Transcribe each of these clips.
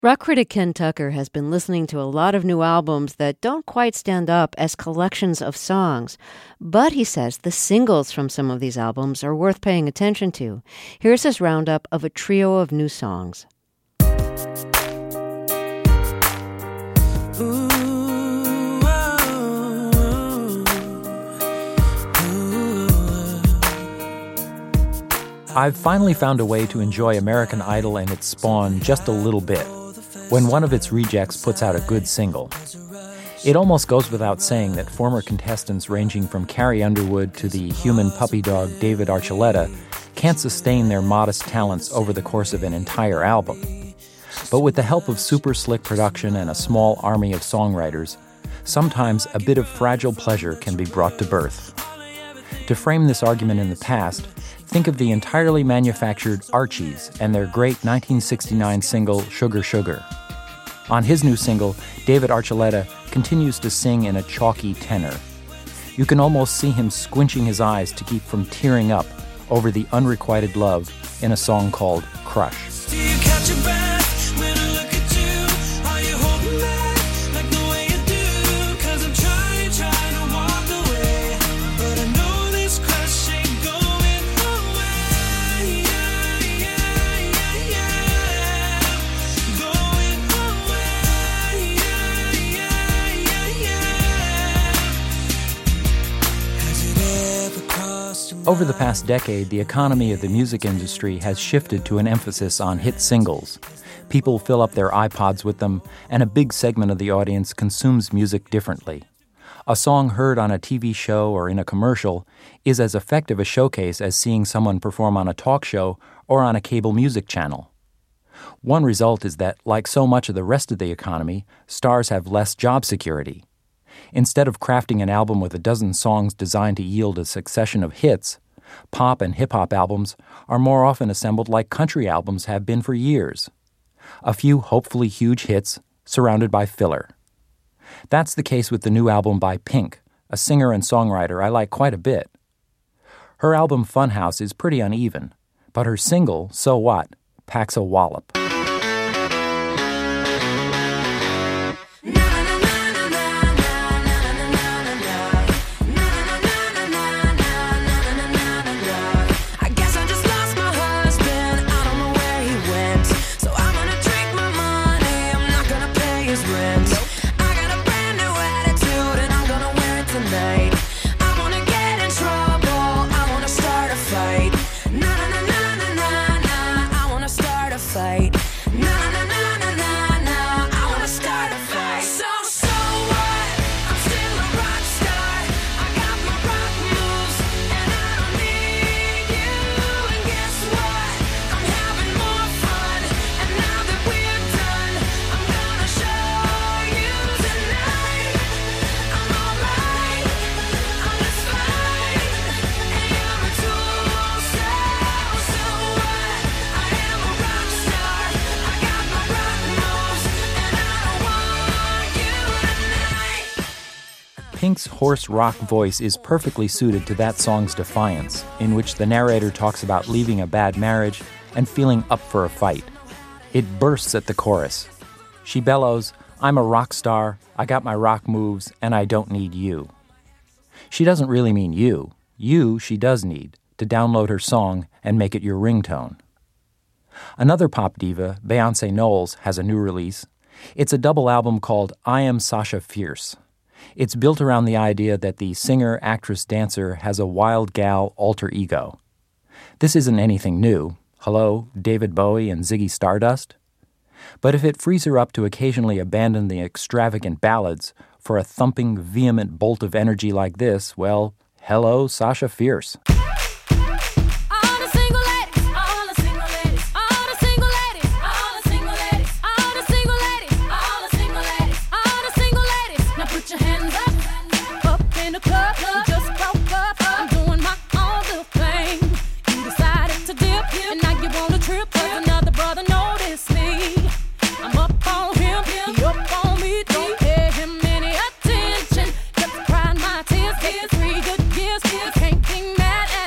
Rock critic Ken Tucker has been listening to a lot of new albums that don't quite stand up as collections of songs. But he says the singles from some of these albums are worth paying attention to. Here's his roundup of a trio of new songs. I've finally found a way to enjoy American Idol and its spawn just a little bit, when one of its rejects puts out a good single. It almost goes without saying that former contestants ranging from Carrie Underwood to the human puppy dog David Archuleta can't sustain their modest talents over the course of an entire album. But with the help of super slick production and a small army of songwriters, sometimes a bit of fragile pleasure can be brought to birth. To frame this argument in the past, think of the entirely manufactured Archies and their great 1969 single, Sugar Sugar. On his new single, David Archuleta continues to sing in a chalky tenor. You can almost see him squinching his eyes to keep from tearing up over the unrequited love in a song called Crush. Do you catch your breath when I look at you? Are you holding back like the way you do? 'Cause I'm trying to walk away, but I know this crush ain't going away. Going away. Has it ever crossed your mind? Over the past decade, the economy of the music industry has shifted to an emphasis on hit singles. People fill up their iPods with them, and a big segment of the audience consumes music differently. A song heard on a TV show or in a commercial is as effective a showcase as seeing someone perform on a talk show or on a cable music channel. One result is that, like so much of the rest of the economy, stars have less job security. Instead of crafting an album with a dozen songs designed to yield a succession of hits, pop and hip-hop albums are more often assembled like country albums have been for years. A few hopefully huge hits surrounded by filler. That's the case with the new album by Pink, a singer and songwriter I like quite a bit. Her album Funhouse is pretty uneven, but her single, So What, packs a wallop. I guess I just lost my husband, I don't know where he went. So I'm gonna drink my money, I'm not gonna pay his rent. I got a brand new attitude and I'm gonna wear it tonight. I wanna get in trouble, I wanna start a fight. Na na na na na na na, I wanna start a fight. Na na na na na na, I wanna start a fight. So what? I'm still a rock star. I got my rock moves and I don't need you. And guess what? I'm having more fun. And now that we're done, I'm gonna show you tonight. I'm alright, I'm just fine. And you're a tool, so what? I am a rock star. I got my rock moves and I don't want you tonight. Pink's hoarse rock voice is perfectly suited to that song's defiance, in which the narrator talks about leaving a bad marriage and feeling up for a fight. It bursts at the chorus. She bellows, "I'm a rock star, I got my rock moves, and I don't need you." She doesn't really mean you. You she does need to download her song and make it your ringtone. Another pop diva, Beyonce Knowles, has a new release. It's a double album called I Am Sasha Fierce. It's built around the idea that the singer, actress, dancer has a wild gal alter ego. This isn't anything new. Hello, David Bowie and Ziggy Stardust? But if it frees her up to occasionally abandon the extravagant ballads for a thumping, vehement bolt of energy like this, well, hello, Sasha Fierce. All the single ladies, all the single ladies, all the single ladies, all the single ladies, all the single ladies, all the single ladies, all the single ladies. Now put your hands up in the club. You just broke up. I'm doing my own little thing. You decided to dip, and now you want a trip 'cause another brother noticed me. I'm up on him, he up on me. Don't pay him any attention. Just crying my tears, get 3 good years. You can't be mad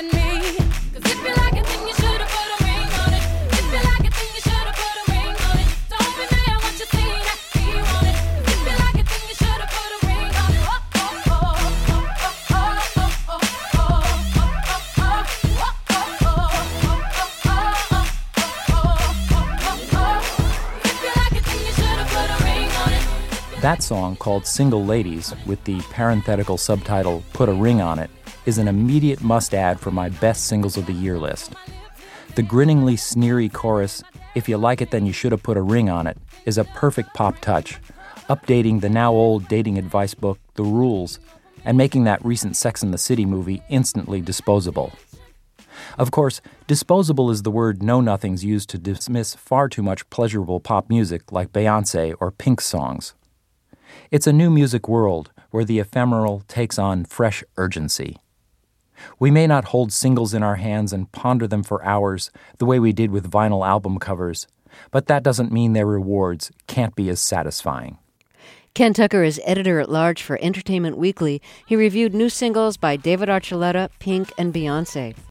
That song, called Single Ladies, with the parenthetical subtitle Put a Ring on It, is an immediate must-add for my best singles of the year list. The grinningly sneery chorus, "If you like it, then you should have put a ring on it," is a perfect pop touch, updating the now-old dating advice book, The Rules, and making that recent Sex and the City movie instantly disposable. Of course, disposable is the word know-nothings use to dismiss far too much pleasurable pop music like Beyoncé or Pink's songs. It's a new music world where the ephemeral takes on fresh urgency. We may not hold singles in our hands and ponder them for hours the way we did with vinyl album covers, but that doesn't mean their rewards can't be as satisfying. Ken Tucker is editor-at-large for Entertainment Weekly. He reviewed new singles by David Archuleta, Pink, and Beyoncé.